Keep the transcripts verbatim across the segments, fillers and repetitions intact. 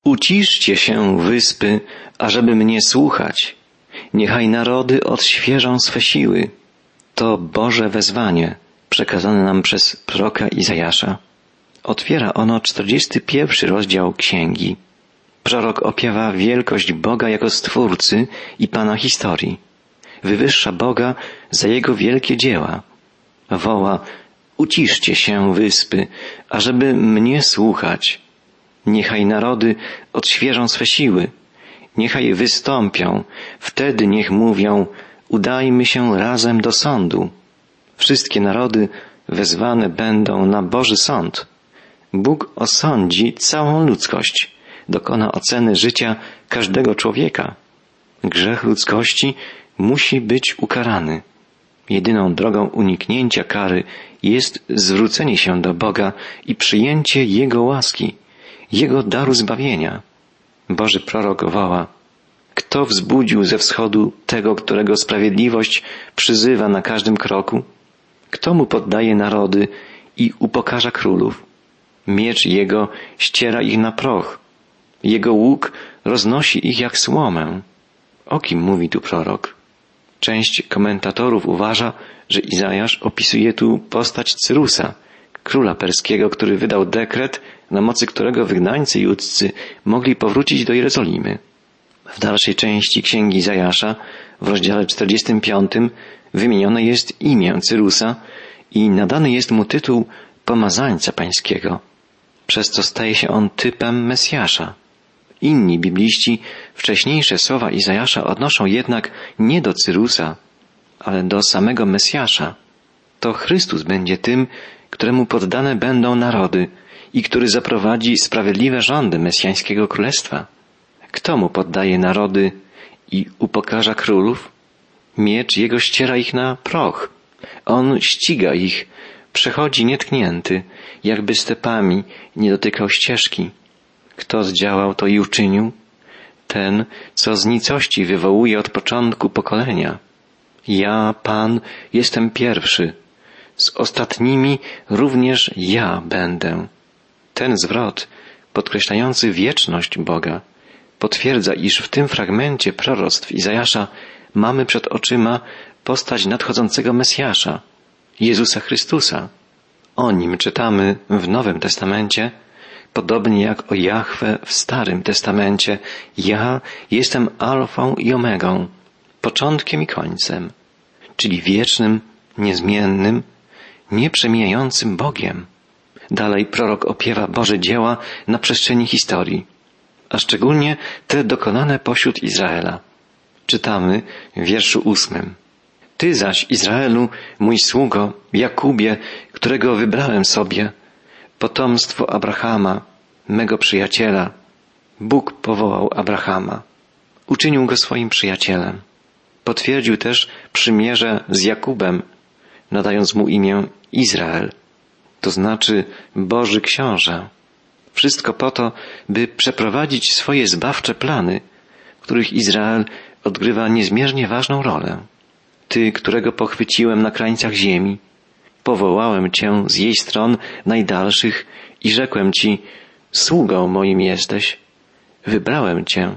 Uciszcie się, wyspy, ażeby mnie słuchać. Niechaj narody odświeżą swe siły. To Boże wezwanie, przekazane nam przez proroka Izajasza. Otwiera ono czterdziesty pierwszy rozdział księgi. Prorok opiewa wielkość Boga jako Stwórcy i Pana historii. Wywyższa Boga za Jego wielkie dzieła. Woła: uciszcie się, wyspy, ażeby mnie słuchać. Niechaj narody odświeżą swe siły. Niechaj wystąpią, wtedy niech mówią: udajmy się razem do sądu. Wszystkie narody wezwane będą na Boży sąd. Bóg osądzi całą ludzkość, dokona oceny życia każdego człowieka. Grzech ludzkości musi być ukarany. Jedyną drogą uniknięcia kary jest zwrócenie się do Boga i przyjęcie Jego łaski, Jego daru zbawienia. Boży prorok woła: kto wzbudził ze wschodu tego, którego sprawiedliwość przyzywa na każdym kroku? Kto mu poddaje narody i upokarza królów? Miecz jego ściera ich na proch. Jego łuk roznosi ich jak słomę. O kim mówi tu prorok? Część komentatorów uważa, że Izajasz opisuje tu postać Cyrusa, króla perskiego, który wydał dekret, na mocy którego wygnańcy judzcy mogli powrócić do Jerozolimy. W dalszej części księgi Izajasza, w rozdziale czterdziestym piątym, wymienione jest imię Cyrusa i nadany jest mu tytuł pomazańca pańskiego, przez co staje się on typem Mesjasza. Inni bibliści wcześniejsze słowa Izajasza odnoszą jednak nie do Cyrusa, ale do samego Mesjasza. To Chrystus będzie tym, któremu poddane będą narody i który zaprowadzi sprawiedliwe rządy mesjańskiego królestwa. Kto mu poddaje narody i upokarza królów? Miecz jego ściera ich na proch. On ściga ich, przechodzi nietknięty, jakby stepami nie dotykał ścieżki. Kto zdziałał to i uczynił? Ten, co z nicości wywołuje od początku pokolenia. Ja, Pan, jestem pierwszy. Z ostatnimi również ja będę. Ten zwrot, podkreślający wieczność Boga, potwierdza, iż w tym fragmencie proroctw Izajasza mamy przed oczyma postać nadchodzącego Mesjasza, Jezusa Chrystusa. O nim czytamy w Nowym Testamencie, podobnie jak o Jahwe w Starym Testamencie: ja jestem alfą i omegą, początkiem i końcem, czyli wiecznym, niezmiennym, nieprzemijającym Bogiem. Dalej prorok opiewa Boże dzieła na przestrzeni historii, a szczególnie te dokonane pośród Izraela. Czytamy w wierszu ósmym: Ty zaś, Izraelu, mój sługo, Jakubie, którego wybrałem sobie, potomstwo Abrahama, mego przyjaciela. Bóg powołał Abrahama, uczynił go swoim przyjacielem. Potwierdził też przymierze z Jakubem, nadając mu imię Izrael, to znaczy Boży Książę. Wszystko po to, by przeprowadzić swoje zbawcze plany, w których Izrael odgrywa niezmiernie ważną rolę. Ty, którego pochwyciłem na krańcach ziemi, powołałem Cię z jej stron najdalszych i rzekłem Ci: sługą moim jesteś. Wybrałem Cię,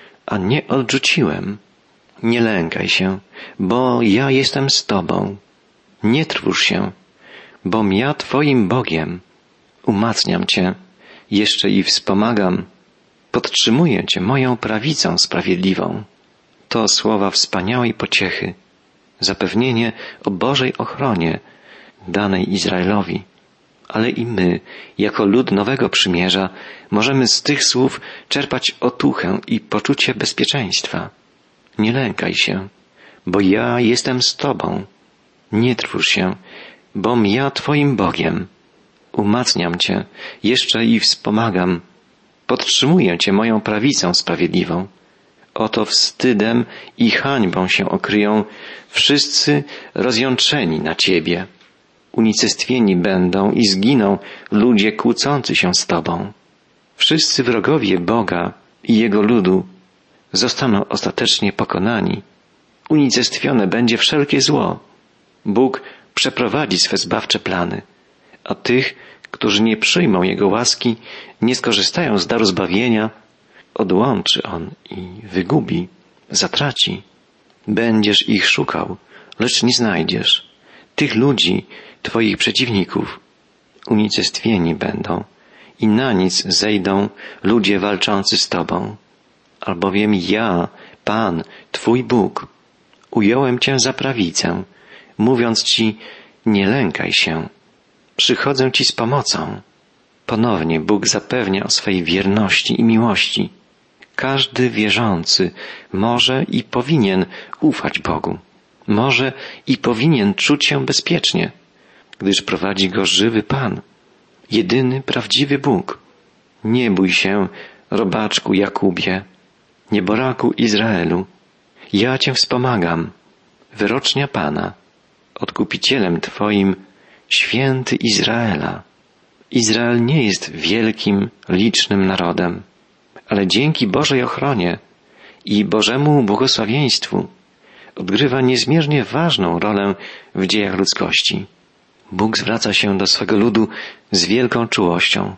a nie odrzuciłem. Nie lękaj się, bo ja jestem z Tobą. Nie trwóż się, bom ja Twoim Bogiem. Umacniam Cię, jeszcze i wspomagam. Podtrzymuję Cię moją prawicą sprawiedliwą. To słowa wspaniałej pociechy, zapewnienie o Bożej ochronie danej Izraelowi. Ale i my, jako lud nowego przymierza, możemy z tych słów czerpać otuchę i poczucie bezpieczeństwa. Nie lękaj się, bo ja jestem z Tobą. Nie trwóż się, bom ja Twoim Bogiem. Umacniam Cię, jeszcze i wspomagam. Podtrzymuję Cię moją prawicą sprawiedliwą. Oto wstydem i hańbą się okryją wszyscy rozjątrzeni na Ciebie. Unicestwieni będą i zginą ludzie kłócący się z Tobą. Wszyscy wrogowie Boga i Jego ludu zostaną ostatecznie pokonani. Unicestwione będzie wszelkie zło. Bóg przeprowadzi swe zbawcze plany, a tych, którzy nie przyjmą Jego łaski, nie skorzystają z daru zbawienia, odłączy on i wygubi, zatraci. Będziesz ich szukał, lecz nie znajdziesz. Tych ludzi, Twoich przeciwników, unicestwieni będą i na nic zejdą ludzie walczący z Tobą. Albowiem ja, Pan, Twój Bóg, ująłem Cię za prawicę, mówiąc Ci, nie lękaj się, przychodzę Ci z pomocą. Ponownie Bóg zapewnia o swej wierności i miłości. Każdy wierzący może i powinien ufać Bogu. Może i powinien czuć się bezpiecznie, gdyż prowadzi go żywy Pan, jedyny prawdziwy Bóg. Nie bój się, robaczku Jakubie, nieboraku Izraelu. Ja Cię wspomagam, wyrocznia Pana, Odkupicielem Twoim, święty Izraela. Izrael nie jest wielkim, licznym narodem, ale dzięki Bożej ochronie i Bożemu błogosławieństwu odgrywa niezmiernie ważną rolę w dziejach ludzkości. Bóg zwraca się do swego ludu z wielką czułością.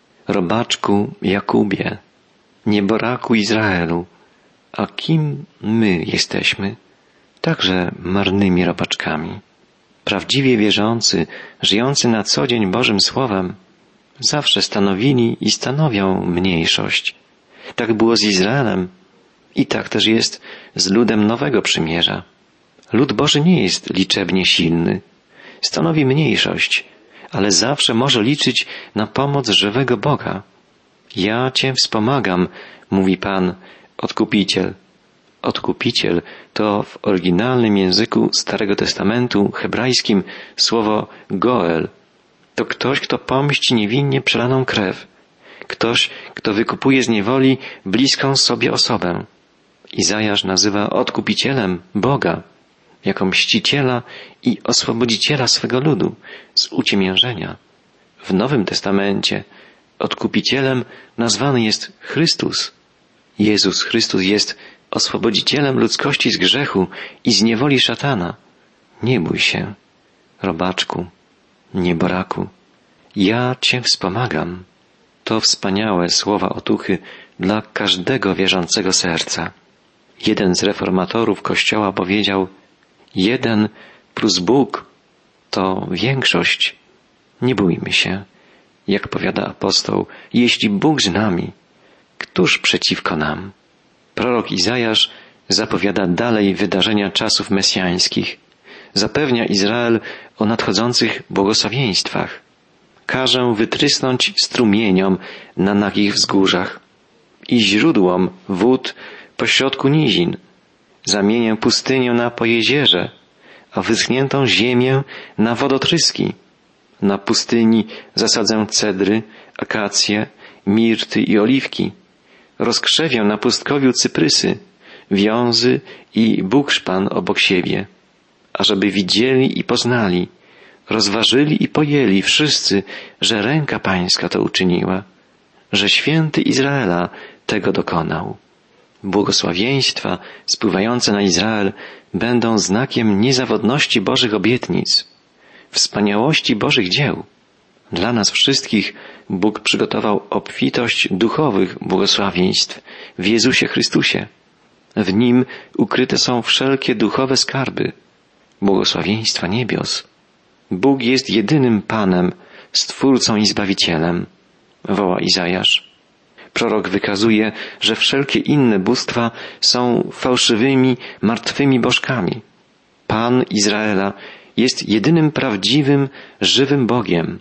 Robaczku Jakubie, nieboraku Izraelu, a kim my jesteśmy? Także marnymi robaczkami. Prawdziwie wierzący, żyjący na co dzień Bożym Słowem, zawsze stanowili i stanowią mniejszość. Tak było z Izraelem i tak też jest z ludem Nowego Przymierza. Lud Boży nie jest liczebnie silny, stanowi mniejszość, ale zawsze może liczyć na pomoc żywego Boga. Ja Cię wspomagam, mówi Pan, Odkupiciel. Odkupiciel to w oryginalnym języku Starego Testamentu hebrajskim słowo Goel. To ktoś, kto pomści niewinnie przelaną krew. Ktoś, kto wykupuje z niewoli bliską sobie osobę. Izajasz nazywa Odkupicielem Boga, jako mściciela i oswobodziciela swego ludu z uciemiężenia. W Nowym Testamencie Odkupicielem nazwany jest Chrystus. Jezus Chrystus jest oswobodzicielem ludzkości z grzechu i z niewoli szatana. Nie bój się, robaczku, nieboraku. Ja Cię wspomagam. To wspaniałe słowa otuchy dla każdego wierzącego serca. Jeden z reformatorów Kościoła powiedział, jeden plus Bóg to większość. Nie bójmy się, jak powiada apostoł, jeśli Bóg z nami, któż przeciwko nam? Prorok Izajasz zapowiada dalej wydarzenia czasów mesjańskich. Zapewnia Izrael o nadchodzących błogosławieństwach. Każę wytrysnąć strumieniom na nagich wzgórzach i źródłom wód pośrodku nizin. Zamienię pustynię na pojezierze, a wyschniętą ziemię na wodotryski. Na pustyni zasadzę cedry, akacje, mirty i oliwki. Rozkrzewię na pustkowiu cyprysy, wiązy i bukszpan obok siebie, ażeby widzieli i poznali, rozważyli i pojęli wszyscy, że ręka Pańska to uczyniła, że święty Izraela tego dokonał. Błogosławieństwa spływające na Izrael będą znakiem niezawodności Bożych obietnic, wspaniałości Bożych dzieł. Dla nas wszystkich Bóg przygotował obfitość duchowych błogosławieństw w Jezusie Chrystusie. W Nim ukryte są wszelkie duchowe skarby, błogosławieństwa niebios. Bóg jest jedynym Panem, Stwórcą i Zbawicielem, woła Izajasz. Prorok wykazuje, że wszelkie inne bóstwa są fałszywymi, martwymi bożkami. Pan Izraela jest jedynym prawdziwym, żywym Bogiem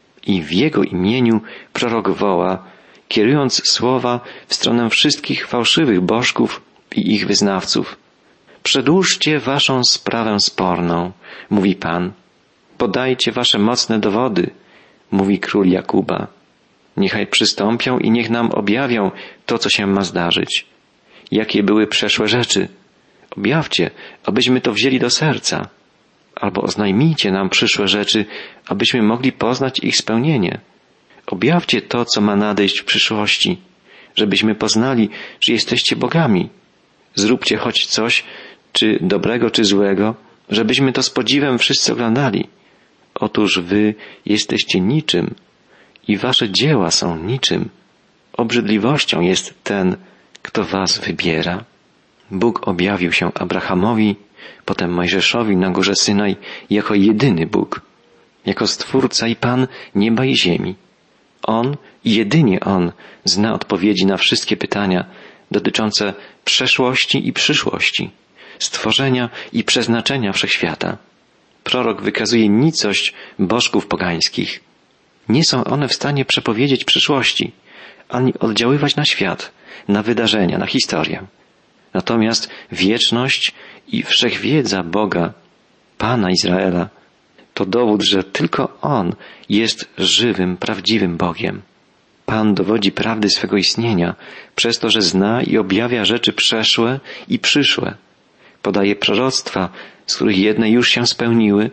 i w Jego imieniu prorok woła, kierując słowa w stronę wszystkich fałszywych bożków i ich wyznawców. Przedłóżcie waszą sprawę sporną, mówi Pan. Podajcie wasze mocne dowody, mówi król Jakuba. Niechaj przystąpią i niech nam objawią to, co się ma zdarzyć. Jakie były przeszłe rzeczy? Objawcie, abyśmy to wzięli do serca. Albo oznajmijcie nam przyszłe rzeczy, abyśmy mogli poznać ich spełnienie. Objawcie to, co ma nadejść w przyszłości, żebyśmy poznali, że jesteście bogami. Zróbcie choć coś, czy dobrego, czy złego, żebyśmy to z podziwem wszyscy oglądali. Otóż wy jesteście niczym i wasze dzieła są niczym. obrzydliwością jest ten, kto was wybiera. Bóg objawił się Abrahamowi, potem Mojżeszowi na górze Synaj jako jedyny Bóg, jako Stwórca i Pan nieba i ziemi. On i jedynie On zna odpowiedzi na wszystkie pytania dotyczące przeszłości i przyszłości, stworzenia i przeznaczenia wszechświata. Prorok wykazuje nicość bożków pogańskich. Nie są one w stanie przepowiedzieć przyszłości, ani oddziaływać na świat, na wydarzenia, na historię. Natomiast wieczność i wszechwiedza Boga, Pana Izraela, to dowód, że tylko On jest żywym, prawdziwym Bogiem. Pan dowodzi prawdy swego istnienia przez to, że zna i objawia rzeczy przeszłe i przyszłe. Podaje proroctwa, z których jedne już się spełniły,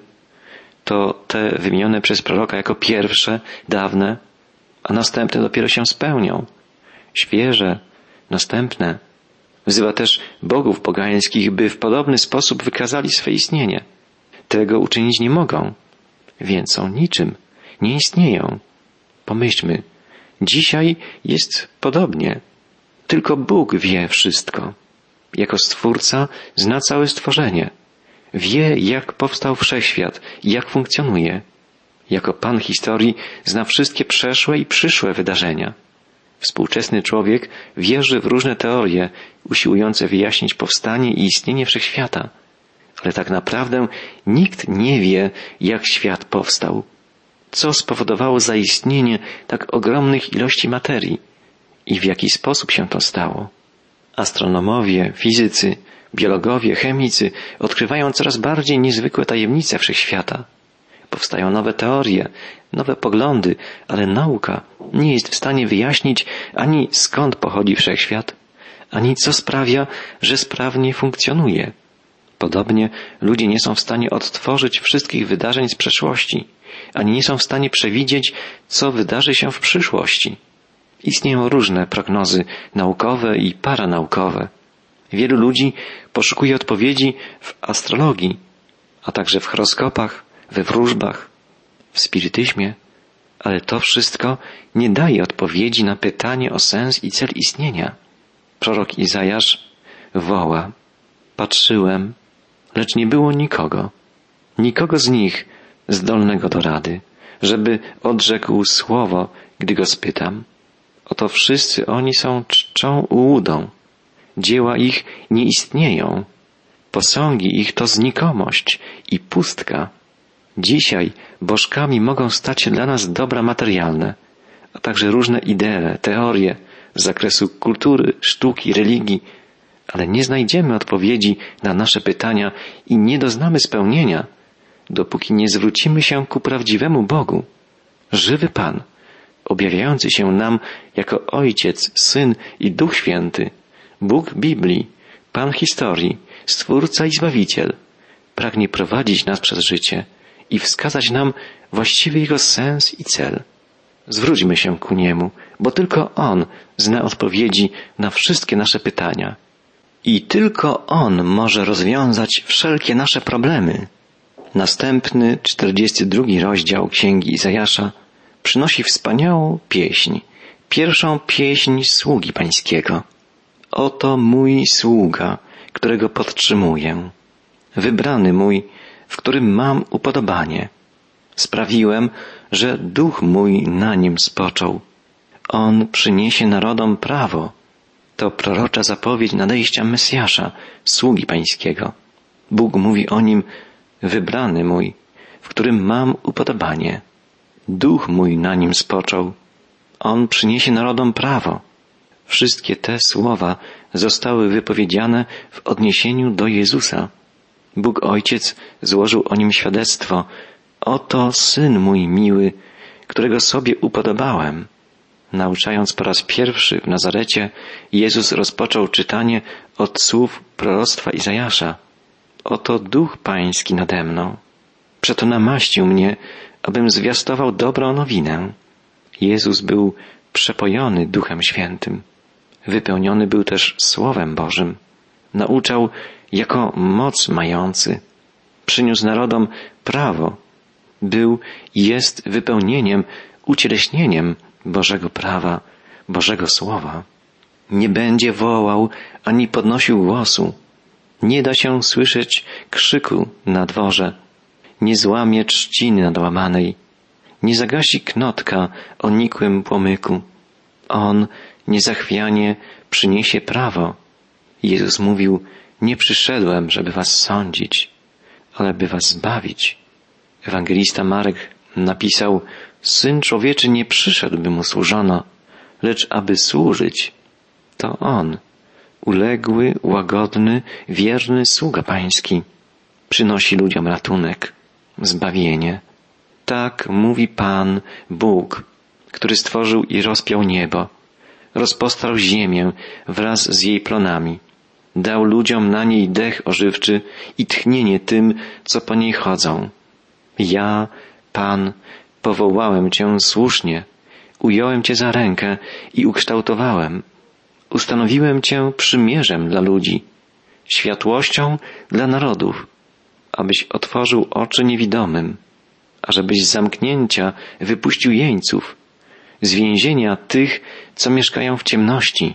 to te wymienione przez proroka jako pierwsze, dawne, a następne dopiero się spełnią. Świeże, następne. Wzywa też bogów pogańskich, by w podobny sposób wykazali swe istnienie. Tego uczynić nie mogą, więc są niczym, nie istnieją. Pomyślmy, dzisiaj jest podobnie. Tylko Bóg wie wszystko. Jako Stwórca zna całe stworzenie. Wie, jak powstał wszechświat i jak funkcjonuje. Jako Pan historii zna wszystkie przeszłe i przyszłe wydarzenia. Współczesny człowiek wierzy w różne teorie usiłujące wyjaśnić powstanie i istnienie wszechświata. Ale tak naprawdę nikt nie wie, jak świat powstał. Co spowodowało zaistnienie tak ogromnych ilości materii i w jaki sposób się to stało. Astronomowie, fizycy, biologowie, chemicy odkrywają coraz bardziej niezwykłe tajemnice wszechświata. Powstają nowe teorie, nowe poglądy, ale nauka nie jest w stanie wyjaśnić ani skąd pochodzi wszechświat, ani co sprawia, że sprawnie funkcjonuje. Podobnie ludzie nie są w stanie odtworzyć wszystkich wydarzeń z przeszłości, ani nie są w stanie przewidzieć, co wydarzy się w przyszłości. Istnieją różne prognozy naukowe i paranaukowe. Wielu ludzi poszukuje odpowiedzi w astrologii, a także w horoskopach, we wróżbach, w spirytyzmie, ale to wszystko nie daje odpowiedzi na pytanie o sens i cel istnienia. Prorok Izajasz woła: patrzyłem, lecz nie było nikogo, nikogo z nich zdolnego do rady, żeby odrzekł słowo, gdy go spytam. Oto wszyscy oni są czczą ułudą, dzieła ich nie istnieją, posągi ich to znikomość i pustka. Dzisiaj bożkami mogą stać się dla nas dobra materialne, a także różne idee, teorie z zakresu kultury, sztuki, religii, ale nie znajdziemy odpowiedzi na nasze pytania i nie doznamy spełnienia, dopóki nie zwrócimy się ku prawdziwemu Bogu. Żywy Pan, objawiający się nam jako Ojciec, Syn i Duch Święty, Bóg Biblii, Pan historii, Stwórca i Zbawiciel, pragnie prowadzić nas przez życie i wskazać nam właściwy Jego sens i cel. Zwróćmy się ku Niemu, bo tylko On zna odpowiedzi na wszystkie nasze pytania. I tylko On może rozwiązać wszelkie nasze problemy. Następny, czterdziesty drugi rozdział Księgi Izajasza przynosi wspaniałą pieśń, pierwszą pieśń sługi Pańskiego. Oto mój sługa, którego podtrzymuję, wybrany mój, w którym mam upodobanie. Sprawiłem, że duch mój na nim spoczął. On przyniesie narodom prawo. To prorocza zapowiedź nadejścia Mesjasza, sługi Pańskiego. Bóg mówi o nim: wybrany mój, w którym mam upodobanie. Duch mój na nim spoczął. On przyniesie narodom prawo. Wszystkie te słowa zostały wypowiedziane w odniesieniu do Jezusa. Bóg Ojciec złożył o nim świadectwo: oto Syn mój miły, którego sobie upodobałem. Nauczając po raz pierwszy w Nazarecie, Jezus rozpoczął czytanie od słów proroctwa Izajasza: oto Duch Pański nade mną. Przeto namaścił mnie, abym zwiastował dobrą nowinę. Jezus był przepojony Duchem Świętym. Wypełniony był też Słowem Bożym. Nauczał jako moc mający. Przyniósł narodom prawo. Był i jest wypełnieniem, ucieleśnieniem Bożego prawa, Bożego Słowa. Nie będzie wołał ani podnosił głosu. Nie da się słyszeć krzyku na dworze. Nie złamie trzciny nadłamanej. Nie zagasi knotka o nikłym płomyku. On niezachwianie przyniesie prawo. Jezus mówił, nie przyszedłem, żeby was sądzić, ale by was zbawić. Ewangelista Marek napisał, Syn Człowieczy nie przyszedł, by mu służono, lecz aby służyć. To On, uległy, łagodny, wierny sługa Pański, przynosi ludziom ratunek, zbawienie. Tak mówi Pan, Bóg, który stworzył i rozpiął niebo, rozpostrał ziemię wraz z jej plonami, dał ludziom na niej dech ożywczy i tchnienie tym, co po niej chodzą. Ja, Pan, powołałem Cię słusznie, ująłem Cię za rękę i ukształtowałem. Ustanowiłem Cię przymierzem dla ludzi, światłością dla narodów, abyś otworzył oczy niewidomym, ażebyś z zamknięcia wypuścił jeńców, z więzienia tych, co mieszkają w ciemności.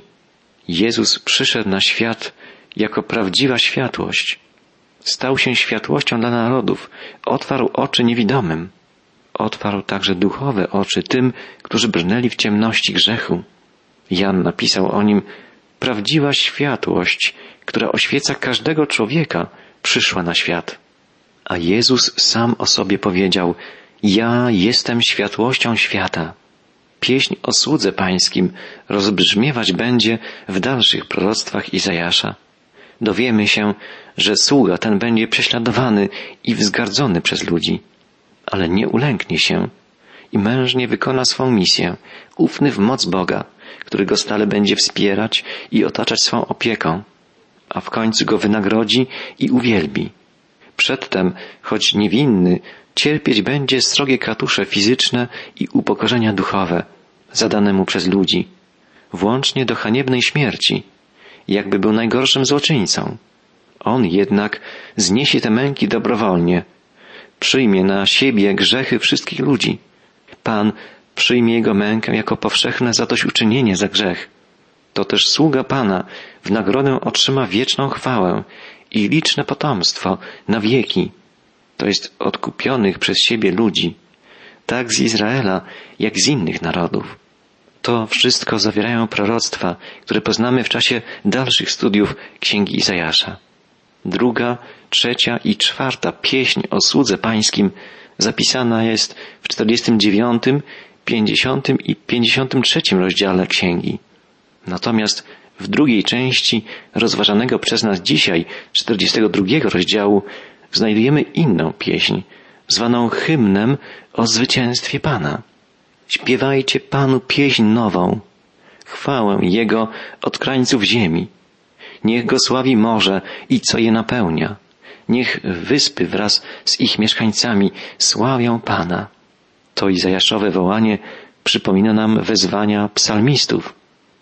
Jezus przyszedł na świat jako prawdziwa światłość. Stał się światłością dla narodów, otwarł oczy niewidomym. Otwarł także duchowe oczy tym, którzy brnęli w ciemności grzechu. Jan napisał o nim, prawdziwa światłość, która oświeca każdego człowieka, przyszła na świat. A Jezus sam o sobie powiedział, ja jestem światłością świata. Pieśń o słudze Pańskim rozbrzmiewać będzie w dalszych proroctwach Izajasza. Dowiemy się, że sługa ten będzie prześladowany i wzgardzony przez ludzi, ale nie ulęknie się i mężnie wykona swą misję, ufny w moc Boga, który go stale będzie wspierać i otaczać swą opieką, a w końcu go wynagrodzi i uwielbi. Przedtem, choć niewinny, cierpieć będzie srogie katusze fizyczne i upokorzenia duchowe, zadane mu przez ludzi, włącznie do haniebnej śmierci, jakby był najgorszym złoczyńcą. On jednak zniesie te męki dobrowolnie, przyjmie na siebie grzechy wszystkich ludzi. Pan przyjmie jego mękę jako powszechne zadośćuczynienie za grzech. To też sługa Pana w nagrodę otrzyma wieczną chwałę i liczne potomstwo na wieki, to jest odkupionych przez siebie ludzi, tak z Izraela, jak z innych narodów. To wszystko zawierają proroctwa, które poznamy w czasie dalszych studiów Księgi Izajasza. Druga, trzecia i czwarta pieśń o słudze Pańskim zapisana jest w czterdziestym dziewiątym, pięćdziesiątym i pięćdziesiątym trzecim rozdziale Księgi. Natomiast w drugiej części rozważanego przez nas dzisiaj czterdziestego drugiego rozdziału znajdujemy inną pieśń, zwaną hymnem o zwycięstwie Pana. Śpiewajcie Panu pieśń nową, chwałę Jego od krańców ziemi. Niech Go sławi morze i co je napełnia. Niech wyspy wraz z ich mieszkańcami sławią Pana. To Izajaszowe wołanie przypomina nam wezwania psalmistów.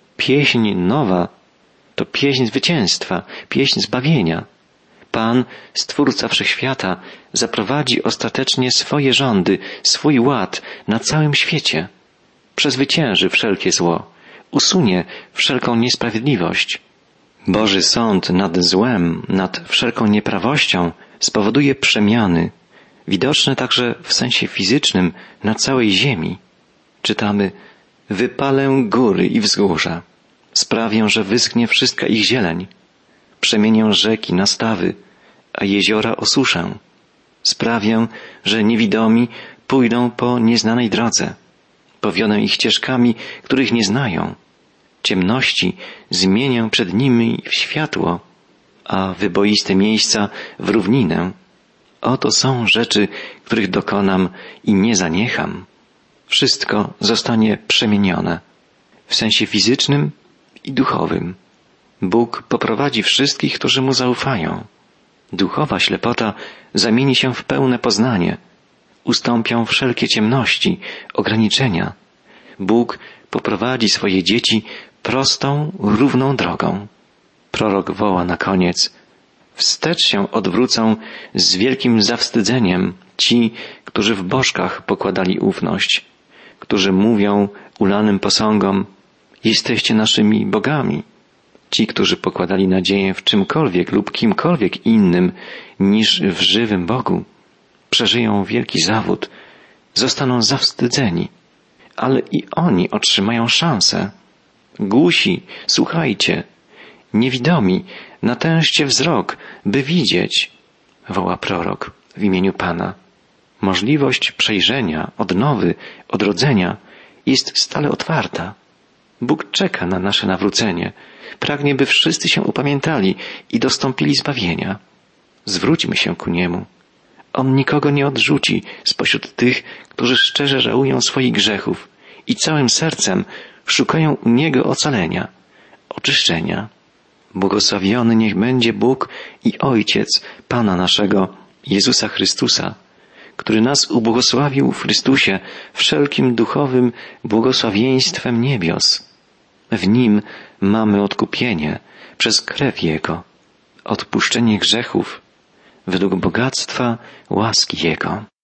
Pieśń nowa to pieśń zwycięstwa, pieśń zbawienia. Pan, Stwórca Wszechświata, zaprowadzi ostatecznie swoje rządy, swój ład na całym świecie. Przezwycięży wszelkie zło, usunie wszelką niesprawiedliwość. Boży sąd nad złem, nad wszelką nieprawością spowoduje przemiany, widoczne także w sensie fizycznym na całej ziemi. Czytamy, wypalę góry i wzgórza, sprawię, że wyschnie wszystka ich zieleń. Przemienię rzeki na stawy, a jeziora osuszę. Sprawię, że niewidomi pójdą po nieznanej drodze. Powiodę ich ścieżkami, których nie znają. Ciemności zmienię przed nimi w światło, a wyboiste miejsca w równinę. Oto są rzeczy, których dokonam i nie zaniecham. Wszystko zostanie przemienione w sensie fizycznym i duchowym. Bóg poprowadzi wszystkich, którzy Mu zaufają. Duchowa ślepota zamieni się w pełne poznanie. Ustąpią wszelkie ciemności, ograniczenia. Bóg poprowadzi swoje dzieci prostą, równą drogą. Prorok woła na koniec: wstecz się odwrócą z wielkim zawstydzeniem ci, którzy w bożkach pokładali ufność, którzy mówią ulanym posągom: Jesteście naszymi bogami. Ci, którzy pokładali nadzieję w czymkolwiek lub kimkolwiek innym niż w żywym Bogu, przeżyją wielki zawód, zostaną zawstydzeni, ale i oni otrzymają szansę. Głusi, słuchajcie, niewidomi, natężcie wzrok, by widzieć, woła prorok w imieniu Pana. Możliwość przejrzenia, odnowy, odrodzenia jest stale otwarta. Bóg czeka na nasze nawrócenie. Pragnie, by wszyscy się upamiętali i dostąpili zbawienia. Zwróćmy się ku Niemu. On nikogo nie odrzuci spośród tych, którzy szczerze żałują swoich grzechów i całym sercem szukają u Niego ocalenia, oczyszczenia. Błogosławiony niech będzie Bóg i Ojciec Pana naszego, Jezusa Chrystusa, który nas ubłogosławił w Chrystusie wszelkim duchowym błogosławieństwem niebios. W Nim mamy odkupienie przez krew Jego, odpuszczenie grzechów według bogactwa łaski Jego.